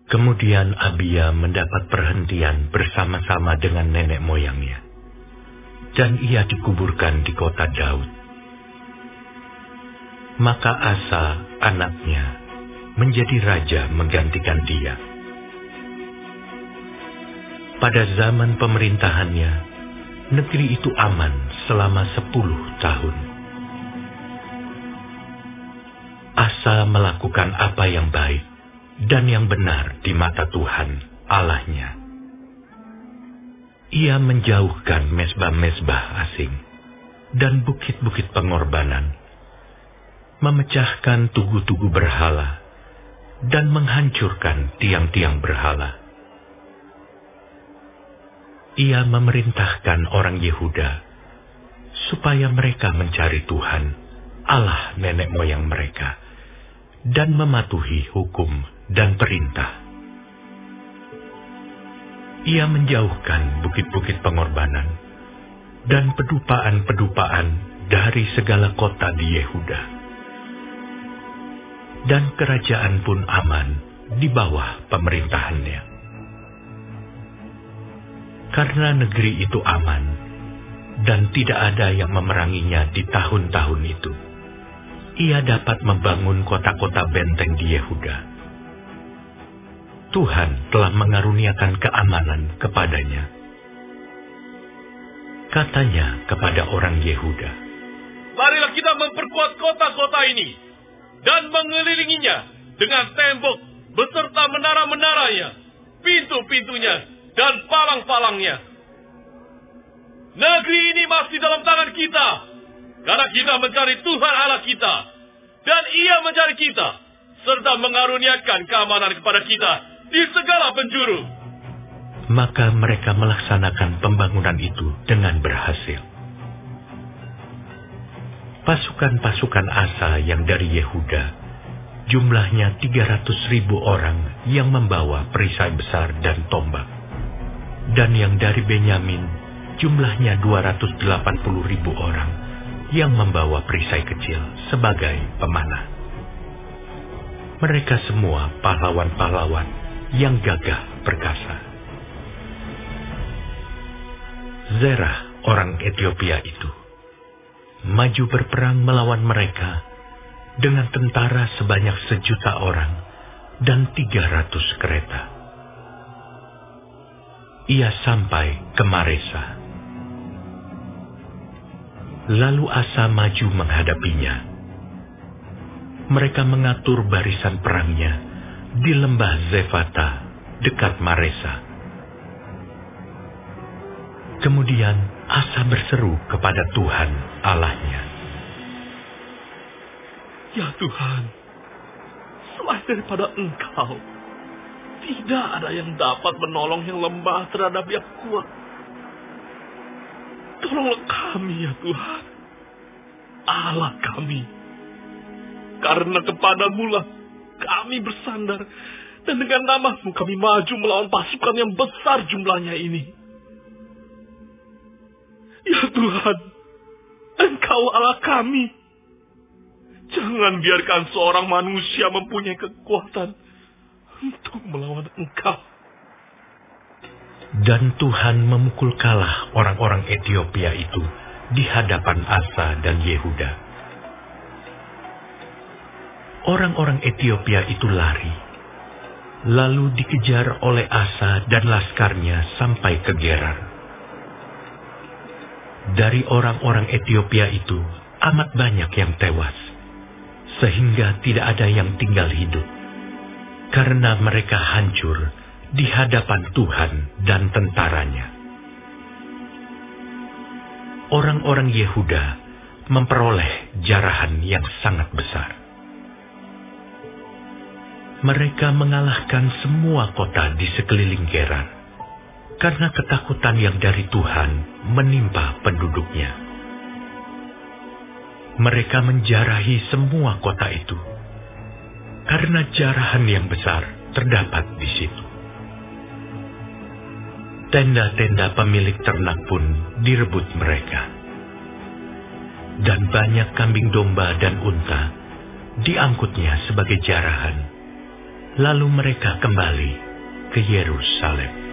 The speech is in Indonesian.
Kemudian Abia mendapat perhentian bersama-sama dengan nenek moyangnya, dan ia dikuburkan di kota Daud. Maka Asa, anaknya, menjadi raja menggantikan dia. Pada zaman pemerintahannya, negeri itu aman selama 10 tahun. Asa melakukan apa yang baik dan yang benar di mata Tuhan Allahnya. Ia menjauhkan mezbah-mezbah asing dan bukit-bukit pengorbanan, memecahkan tugu-tugu berhala, dan menghancurkan tiang-tiang berhala. Ia memerintahkan orang Yehuda supaya mereka mencari Tuhan, Allah nenek moyang mereka, dan mematuhi hukum dan perintah. Ia menjauhkan bukit-bukit pengorbanan dan pedupaan-pedupaan dari segala kota di Yehuda. Dan kerajaan pun aman di bawah pemerintahannya. Karena negeri itu aman dan tidak ada yang memeranginya di tahun-tahun itu, ia dapat membangun kota-kota benteng di Yehuda. Tuhan telah mengaruniakan keamanan kepadanya. Katanya kepada orang Yehuda, "Marilah kita memperkuat kota-kota ini dan mengelilinginya dengan tembok beserta menara-menaranya, pintu-pintunya, dan palang-palangnya. Negeri ini masih dalam tangan kita, karena kita mencari Tuhan Allah kita, dan Ia mencari kita, serta mengaruniakan keamanan kepada kita di segala penjuru." Maka mereka melaksanakan pembangunan itu dengan berhasil. Pasukan-pasukan Asa yang dari Yehuda, jumlahnya 300.000 orang yang membawa perisai besar dan tombak. Dan yang dari Benyamin, jumlahnya 280.000 orang yang membawa perisai kecil sebagai pemanah. Mereka semua pahlawan-pahlawan yang gagah perkasa. Zerah orang Ethiopia itu maju berperang melawan mereka dengan tentara sebanyak 1.000.000 orang dan 300 kereta. Ia sampai ke Maresa. Lalu Asa maju menghadapinya. Mereka mengatur barisan perangnya di lembah Zefata dekat Maresa. Kemudian Asa berseru kepada Tuhan Allahnya, "Ya Tuhan, selain daripada Engkau, tidak ada yang dapat menolong yang lemah terhadap yang kuat. Tolonglah kami ya Tuhan, Allah kami. Karena kepadamu lah kami bersandar, dan dengan nama-Mu kami maju melawan pasukan yang besar jumlahnya ini. Ya Tuhan, Engkau Allah kami. Jangan biarkan seorang manusia mempunyai kekuatan untuk melawan Engkau." Dan Tuhan memukul kalah orang-orang Ethiopia itu di hadapan Asa dan Yehuda. Orang-orang Ethiopia itu lari, lalu dikejar oleh Asa dan laskarnya sampai ke Gerar. Dari orang-orang Ethiopia itu amat banyak yang tewas, sehingga tidak ada yang tinggal hidup, karena mereka hancur di hadapan Tuhan dan tentaranya. Orang-orang Yehuda memperoleh jarahan yang sangat besar. Mereka mengalahkan semua kota di sekeliling Gerar, karena ketakutan yang dari Tuhan menimpa penduduknya. Mereka menjarahi semua kota itu, karena jarahan yang besar terdapat di situ. Tenda-tenda pemilik ternak pun direbut mereka. Dan banyak kambing domba dan unta diangkutnya sebagai jarahan, Lalu mereka kembali ke Yerusalem.